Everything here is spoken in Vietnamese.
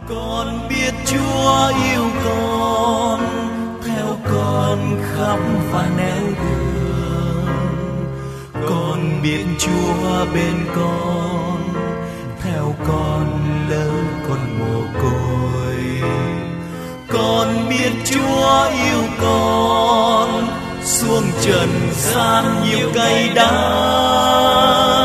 Con biết Chúa yêu con, theo con khắp và nẻo đường. Con biết Chúa bên con, theo con lỡ con mồ côi. Con biết Chúa yêu con, xuống trần gian nhiều cay đắng.